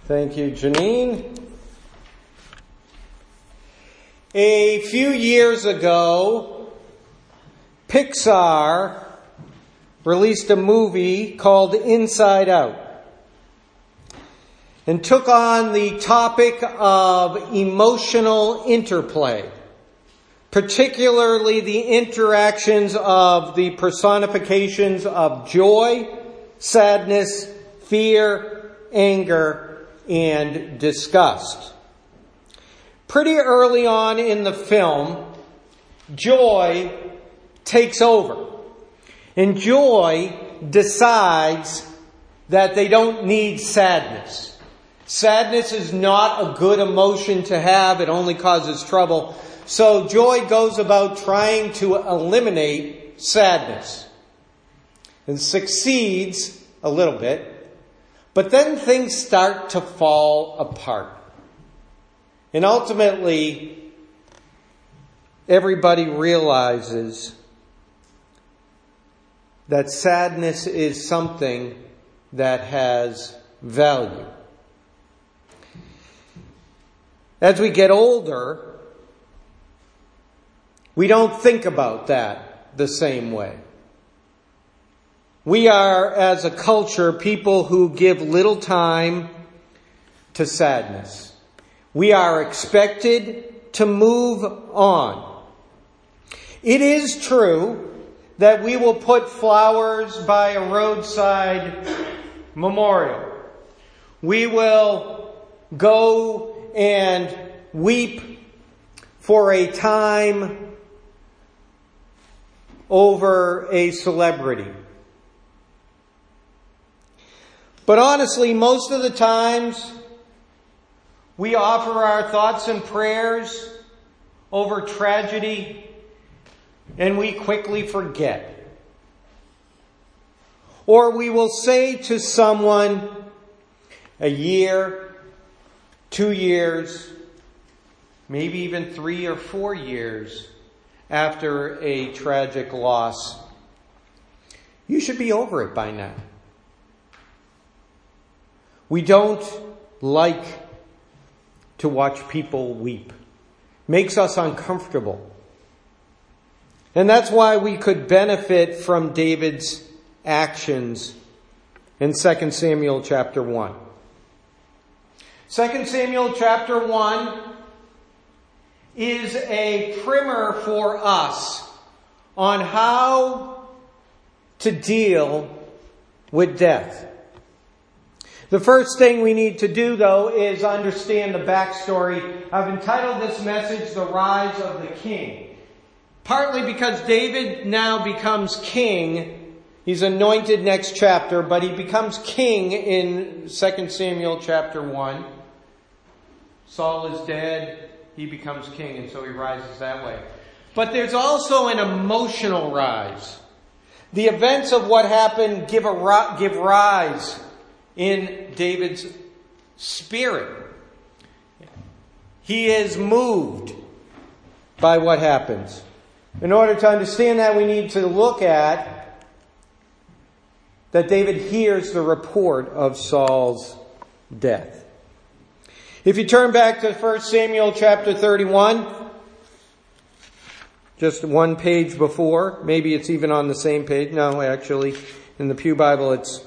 Thank you, Janine. A few years ago, Pixar released a movie called Inside Out and took on the topic of emotional interplay, particularly the interactions of the personifications of joy, sadness, fear, anger, and disgust. Pretty early on in the film, joy takes over. And joy decides that they don't need sadness. Sadness is not a good emotion to have. It only causes trouble. So joy goes about trying to eliminate sadness and succeeds a little bit. But then things start to fall apart. And ultimately, everybody realizes that sadness is something that has value. As we get older, we don't think about that the same way. We are, as a culture, people who give little time to sadness. We are expected to move on. It is true that we will put flowers by a roadside memorial. We will go and weep for a time over a celebrity. But honestly, most of the times, we offer our thoughts and prayers over tragedy, and we quickly forget. Or we will say to someone a year, 2 years, maybe even 3 or 4 years after a tragic loss, you should be over it by now. We don't like to watch people weep. Makes us uncomfortable. And that's why we could benefit from David's actions in 2 Samuel chapter 1. 2 Samuel chapter 1 is a primer for us on how to deal with death. The first thing we need to do, though, is understand the backstory. I've entitled this message, The Rise of the King. Partly because David now becomes king. He's anointed next chapter, but he becomes king in 2 Samuel chapter 1. Saul is dead. He becomes king, and so he rises that way. But there's also an emotional rise. The events of what happened give rise in David's spirit. He is moved by what happens. In order to understand that, we need to look at that David hears the report of Saul's death. If you turn back to 1 Samuel chapter 31, just one page before, maybe it's even on the same page. No, actually, in the Pew Bible it's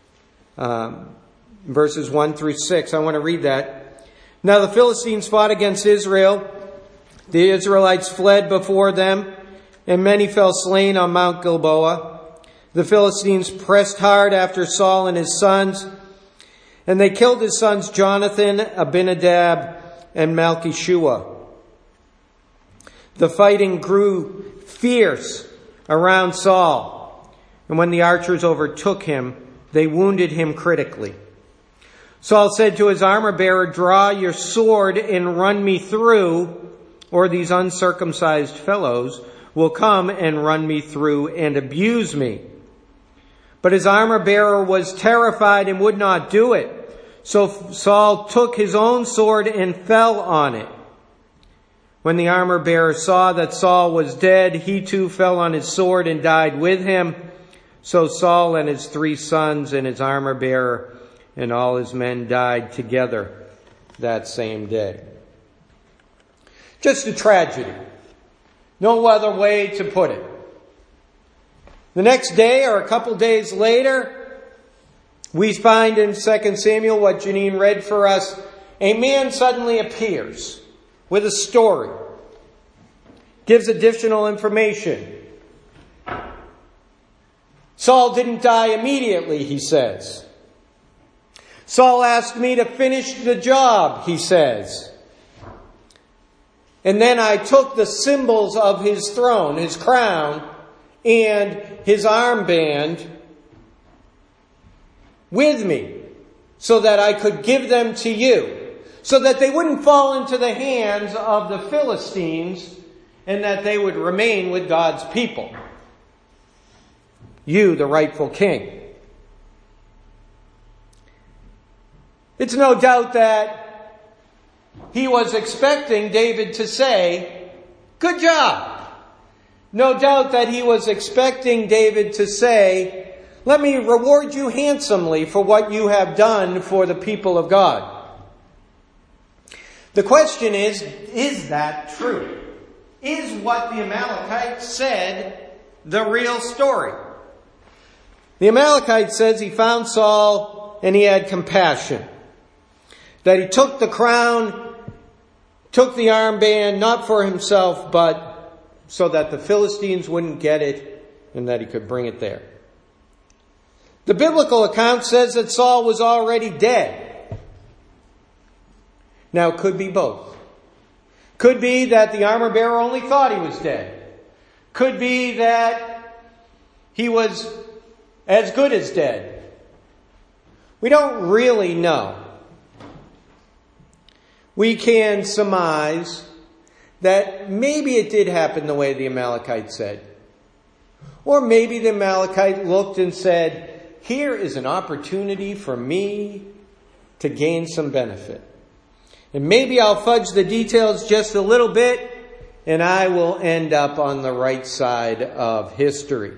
verses 1 through 6. I want to read that. Now the Philistines fought against Israel. The Israelites fled before them, and many fell slain on Mount Gilboa. The Philistines pressed hard after Saul and his sons, and they killed his sons Jonathan, Abinadab, and Malchishua. The fighting grew fierce around Saul, and when the archers overtook him, they wounded him critically. Saul said to his armor-bearer, "Draw your sword and run me through, or these uncircumcised fellows will come and run me through and abuse me." But his armor-bearer was terrified and would not do it. So Saul took his own sword and fell on it. When the armor-bearer saw that Saul was dead, he too fell on his sword and died with him. So Saul and his 3 sons and his armor-bearer and all his men died together that same day. Just a tragedy. No other way to put it. The next day, or a couple days later, we find in 2 Samuel what Janine read for us. A man suddenly appears with a story. Gives additional information. Saul didn't die immediately, he says. Saul asked me to finish the job, he says. And then I took the symbols of his throne, his crown, and his armband with me so that I could give them to you, so that they wouldn't fall into the hands of the Philistines and that they would remain with God's people. You, the rightful king. It's no doubt that he was expecting David to say, "Good job." No doubt that he was expecting David to say, "Let me reward you handsomely for what you have done for the people of God." The question is that true? Is what the Amalekite said the real story? The Amalekite says he found Saul and he had compassion. That he took the crown, took the armband, not for himself, but so that the Philistines wouldn't get it and that he could bring it there. The biblical account says that Saul was already dead. Now, it could be both. Could be that the armor bearer only thought he was dead. Could be that he was as good as dead. We don't really know. We can surmise that maybe it did happen the way the Amalekite said. Or maybe the Amalekite looked and said, "Here is an opportunity for me to gain some benefit. And maybe I'll fudge the details just a little bit and I will end up on the right side of history."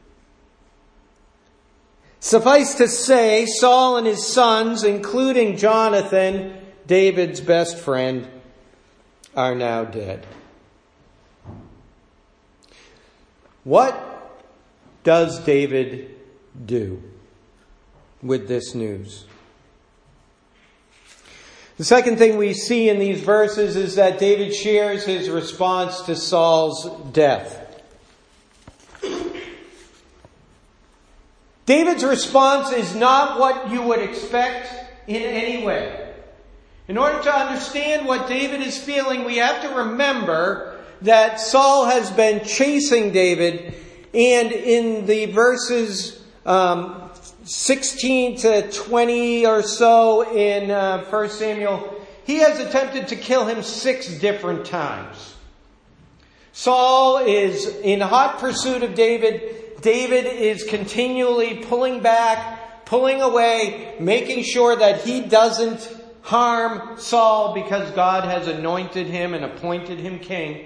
Suffice to say, Saul and his sons, including Jonathan, David's best friend, are now dead. What does David do with this news? The second thing we see in these verses is that David shares his response to Saul's death. David's response is not what you would expect in any way. In order to understand what David is feeling, we have to remember that Saul has been chasing David, and in the verses 16 to 20 or so in 1 Samuel, he has attempted to kill him 6 different times. Saul is in hot pursuit of David. David is continually pulling back, pulling away, making sure that he doesn't harm Saul because God has anointed him and appointed him king.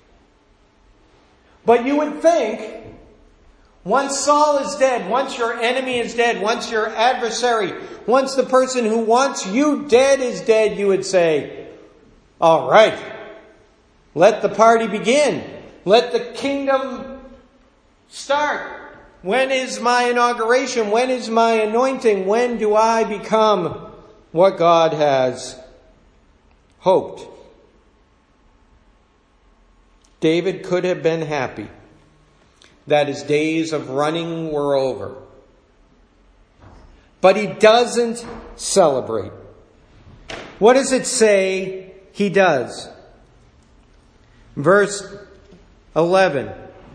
But you would think, once Saul is dead, once your enemy is dead, once your adversary, once the person who wants you dead is dead, you would say, "All right, let the party begin. Let the kingdom start. When is my inauguration? When is my anointing? When do I become what God has hoped?" David could have been happy that his days of running were over. But he doesn't celebrate. What does it say he does? Verse 11.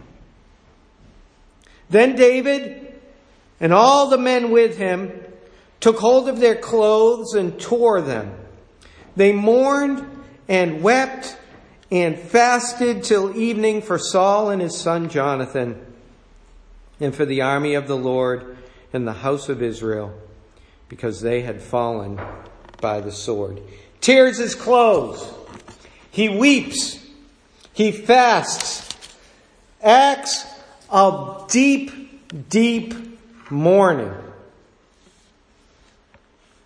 Then David and all the men with him took hold of their clothes and tore them. They mourned and wept and fasted till evening for Saul and his son Jonathan, and for the army of the Lord and the house of Israel, because they had fallen by the sword. Tears his clothes. He weeps. He fasts. Acts of deep, deep mourning.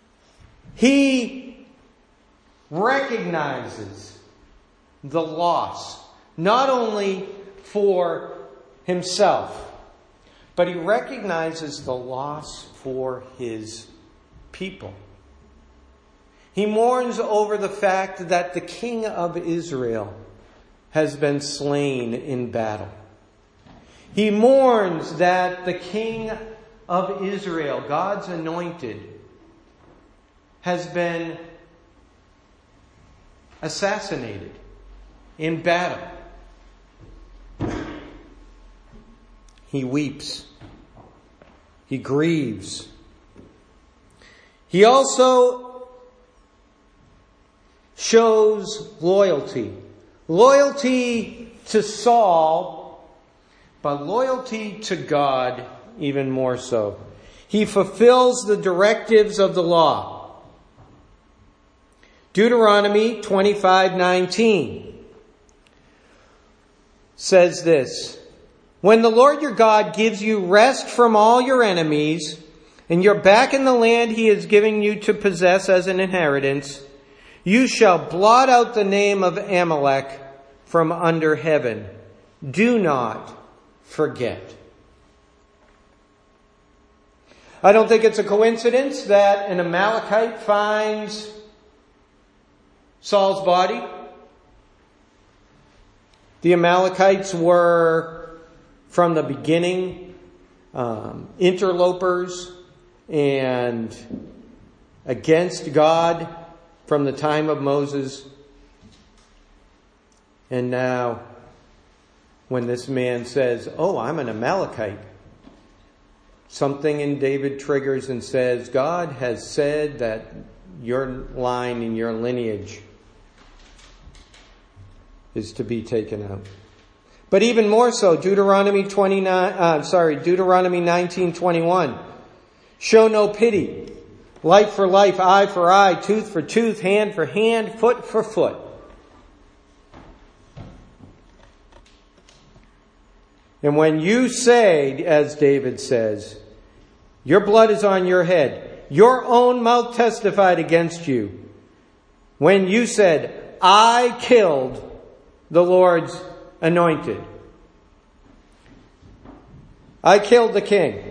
He recognizes the loss, not only for himself, but he recognizes the loss for his people. He mourns over the fact that the king of Israel has been slain in battle. He mourns that the king of Israel, God's anointed, has been assassinated in battle. He weeps. He grieves. He also shows loyalty. Loyalty to Saul, but loyalty to God even more so. He fulfills the directives of the law. Deuteronomy 25:19 says this: when the Lord your God gives you rest from all your enemies, and you're back in the land he is giving you to possess as an inheritance, you shall blot out the name of Amalek from under heaven. Do not forget. I don't think it's a coincidence that an Amalekite finds Saul's body. The Amalekites were, from the beginning, interlopers and against God from the time of Moses. And now, when this man says, "Oh, I'm an Amalekite," something in David triggers and says, God has said that your line and your lineage is to be taken out. But even more so, Deuteronomy 19:21. Show no pity. Life for life, eye for eye, tooth for tooth, hand for hand, foot for foot. And when you say, as David says, your blood is on your head, your own mouth testified against you. When you said, I killed the Lord's anointed. I killed the king.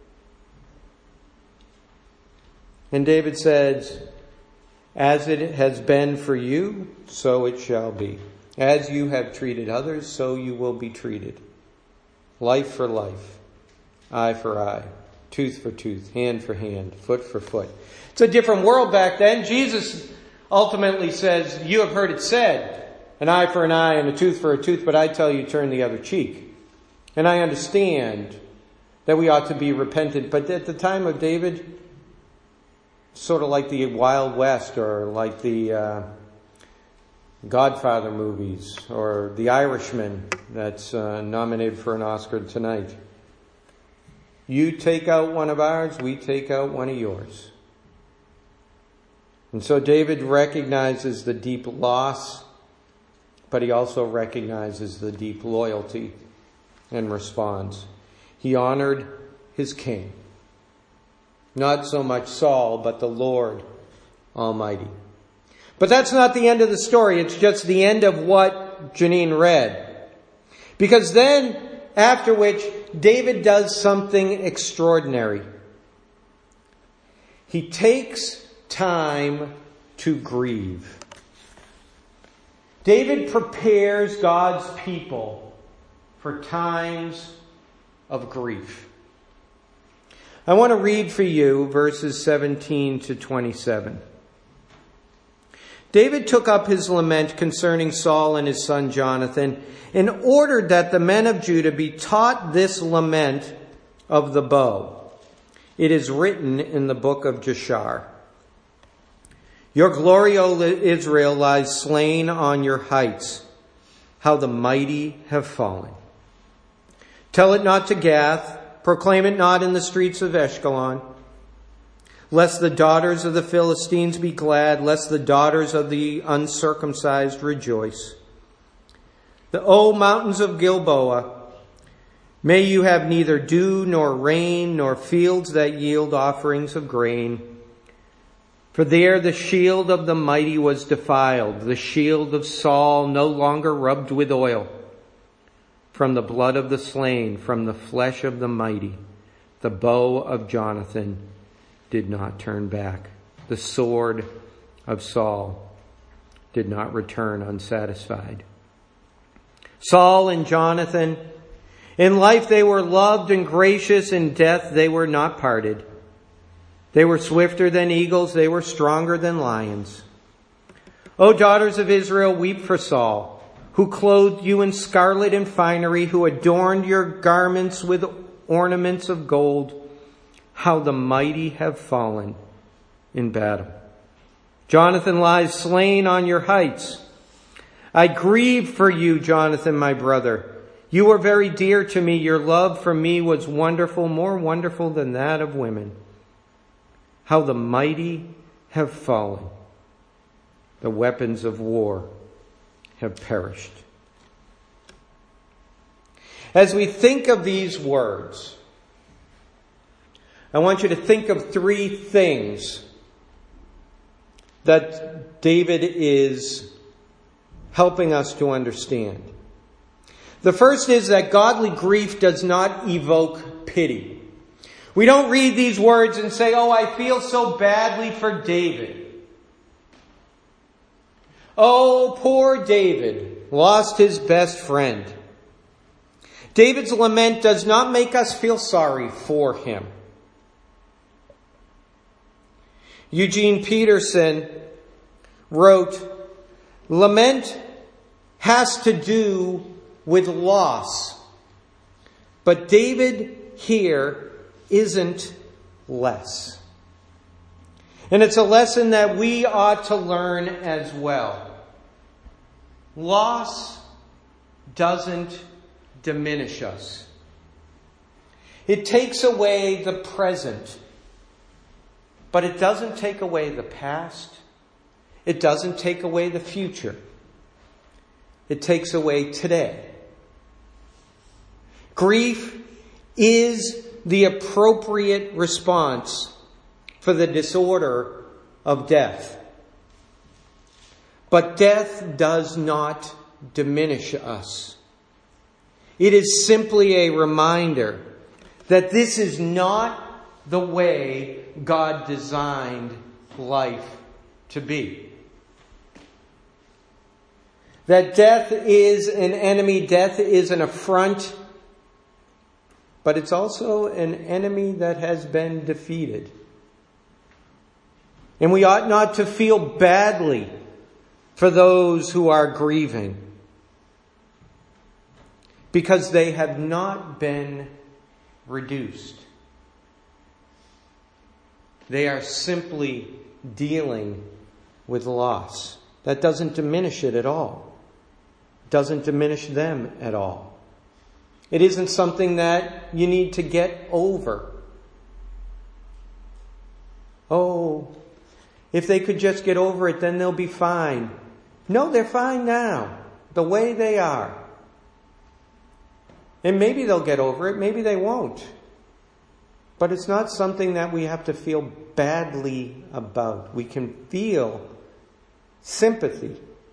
And David says, as it has been for you, so it shall be. As you have treated others, so you will be treated. Life for life, eye for eye, tooth for tooth, hand for hand, foot for foot. It's a different world back then. Jesus ultimately says, you have heard it said, an eye for an eye and a tooth for a tooth, but I tell you, turn the other cheek. And I understand that we ought to be repentant, but at the time of David, sort of like the Wild West or like the Godfather movies or The Irishman that's nominated for an Oscar tonight. You take out one of ours, we take out one of yours. And so David recognizes the deep loss, but he also recognizes the deep loyalty and responds. He honored his king. Not so much Saul, but the Lord Almighty. But that's not the end of the story. It's just the end of what Janine read. Because then, after which, David does something extraordinary. He takes time to grieve. David prepares God's people for times of grief. I want to read for you verses 17 to 27. David took up his lament concerning Saul and his son Jonathan and ordered that the men of Judah be taught this lament of the bow. It is written in the book of Jashar. Your glory, O Israel, lies slain on your heights. How the mighty have fallen. Tell it not to Gath. Proclaim it not in the streets of Ashkelon. Lest the daughters of the Philistines be glad, lest the daughters of the uncircumcised rejoice. O mountains of Gilboa, may you have neither dew nor rain nor fields that yield offerings of grain. For there the shield of the mighty was defiled, the shield of Saul no longer rubbed with oil. From the blood of the slain, from the flesh of the mighty, the bow of Jonathan did not turn back. The sword of Saul did not return unsatisfied. Saul and Jonathan, in life they were loved and gracious, in death they were not parted. They were swifter than eagles, they were stronger than lions. O daughters of Israel, weep for Saul, who clothed you in scarlet and finery, who adorned your garments with ornaments of gold. How the mighty have fallen in battle. Jonathan lies slain on your heights. I grieve for you, Jonathan, my brother. You were very dear to me. Your love for me was wonderful, more wonderful than that of women. How the mighty have fallen. The weapons of war have perished. As we think of these words, I want you to think of three things that David is helping us to understand. The first is that godly grief does not evoke pity. We don't read these words and say, oh, I feel so badly for David. Oh, poor David lost his best friend. David's lament does not make us feel sorry for him. Eugene Peterson wrote, lament has to do with loss, but David here isn't less. And it's a lesson that we ought to learn as well. Loss doesn't diminish us. It takes away the present, but it doesn't take away the past. It doesn't take away the future. It takes away today. Grief is the appropriate response for the disorder of death. But death does not diminish us. It is simply a reminder that this is not the way God designed life to be. That death is an enemy, death is an affront, but it's also an enemy that has been defeated. And we ought not to feel badly for those who are grieving, because they have not been reduced. They are simply dealing with loss. That doesn't diminish it at all. Doesn't diminish them at all. It isn't something that you need to get over. Oh, if they could just get over it, then they'll be fine. No, they're fine now, the way they are. And maybe they'll get over it, maybe they won't. But it's not something that we have to feel badly about. We can feel sympathy,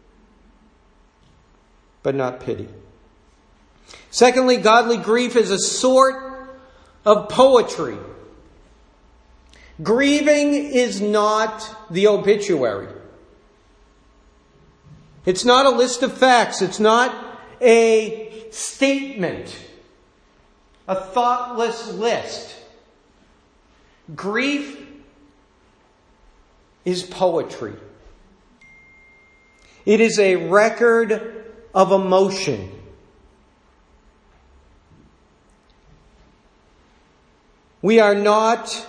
but not pity. Secondly, godly grief is a sort of poetry. Grieving is not the obituary. It's not a list of facts. It's not a statement, a thoughtless list. Grief is poetry. It is a record of emotion. We are not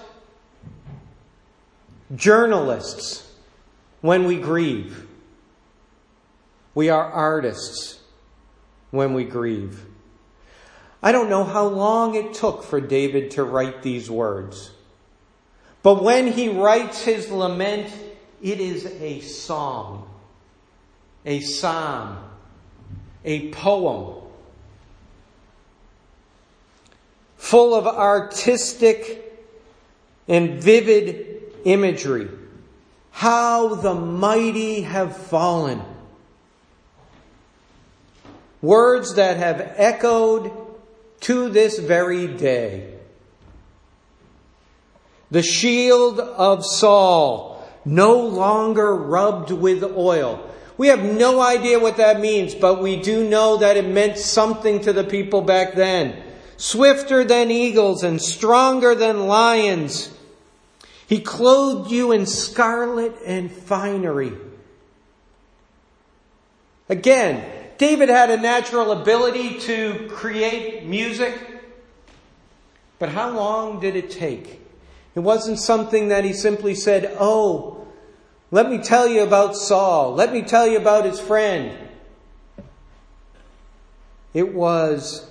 journalists when we grieve. We are artists when we grieve. I don't know how long it took for David to write these words. But when he writes his lament, it is a song, a psalm, a poem, full of artistic and vivid imagery. How the mighty have fallen. Words that have echoed to this very day. The shield of Saul, no longer rubbed with oil. We have no idea what that means, but we do know that it meant something to the people back then. Swifter than eagles and stronger than lions. He clothed you in scarlet and finery. Again, David had a natural ability to create music. But how long did it take? It wasn't something that he simply said, "Oh, let me tell you about Saul. Let me tell you about his friend." It was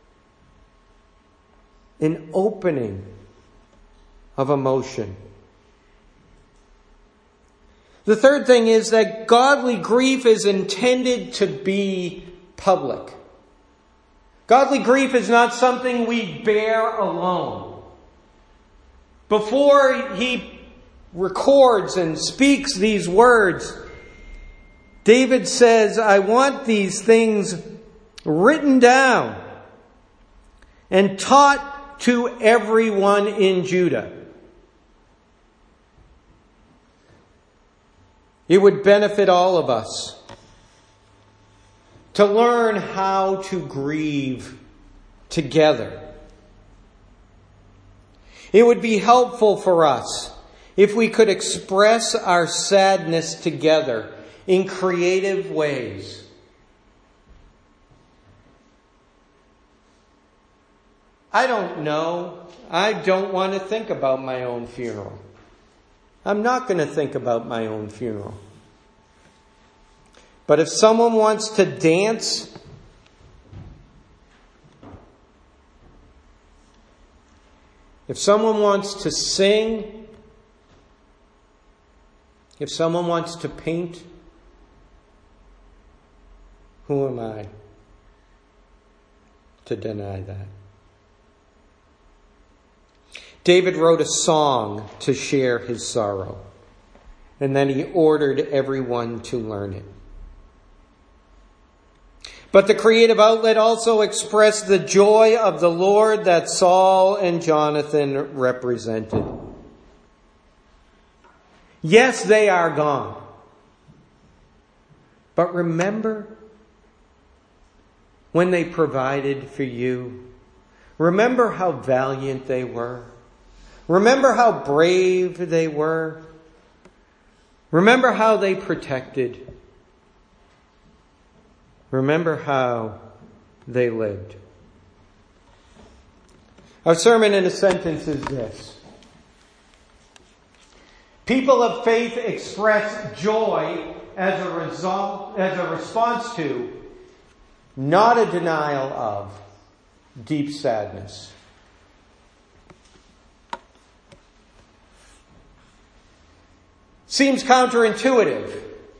an opening of emotion. The third thing is that godly grief is intended to be public. Godly grief is not something we bear alone. Before he records and speaks these words, David says, "I want these things written down and taught to everyone in Judah." It would benefit all of us to learn how to grieve together. It would be helpful for us if we could express our sadness together in creative ways. I don't know. I don't want to think about my own funeral. I'm not going to think about my own funeral. But if someone wants to dance, if someone wants to sing, if someone wants to paint, who am I to deny that? David wrote a song to share his sorrow, and then he ordered everyone to learn it. But the creative outlet also expressed the joy of the Lord that Saul and Jonathan represented. Yes, they are gone. But remember when they provided for you. Remember how valiant they were. Remember how brave they were. Remember how they protected. Remember how they lived. Our sermon in a sentence is this. People of faith express joy as a response to, not a denial of, deep sadness. Seems counterintuitive.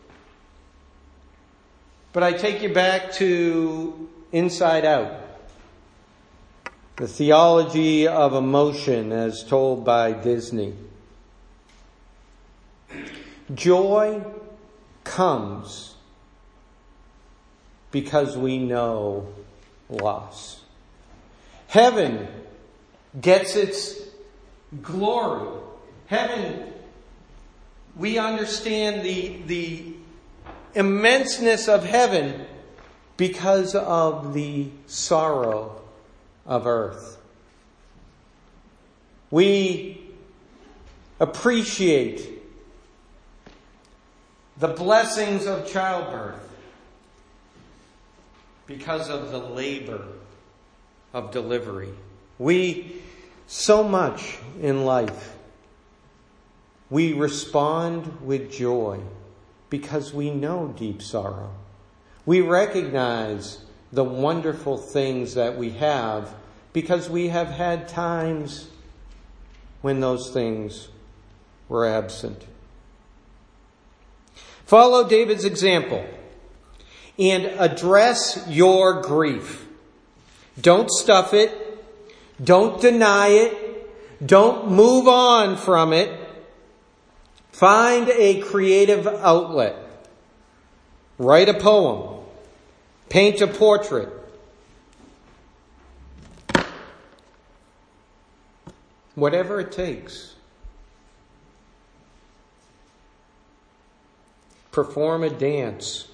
But I take you back to Inside Out. The theology of emotion as told by Disney. Joy comes because we know loss. Heaven gets its glory. Heaven, we understand the immenseness of heaven because of the sorrow of earth. We appreciate the blessings of childbirth because of the labor of delivery. We, so much in life, we respond with joy because we know deep sorrow. We recognize the wonderful things that we have because we have had times when those things were absent. Follow David's example and address your grief. Don't stuff it. Don't deny it. Don't move on from it. Find a creative outlet. Write a poem. Paint a portrait. Whatever it takes. Perform a dance.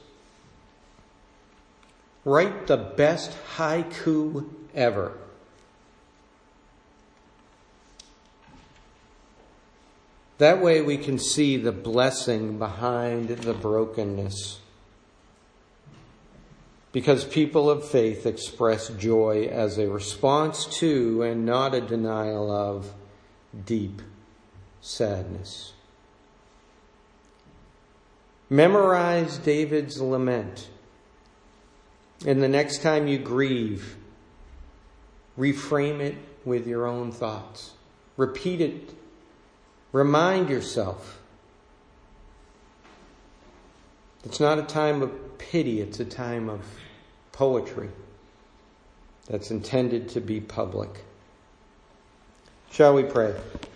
Write the best haiku ever. That way we can see the blessing behind the brokenness. Because people of faith express joy as a response to and not a denial of deep sadness. Memorize David's lament. And the next time you grieve, reframe it with your own thoughts. Repeat it. Remind yourself. It's not a time of pity, it's a time of poetry that's intended to be public. Shall we pray?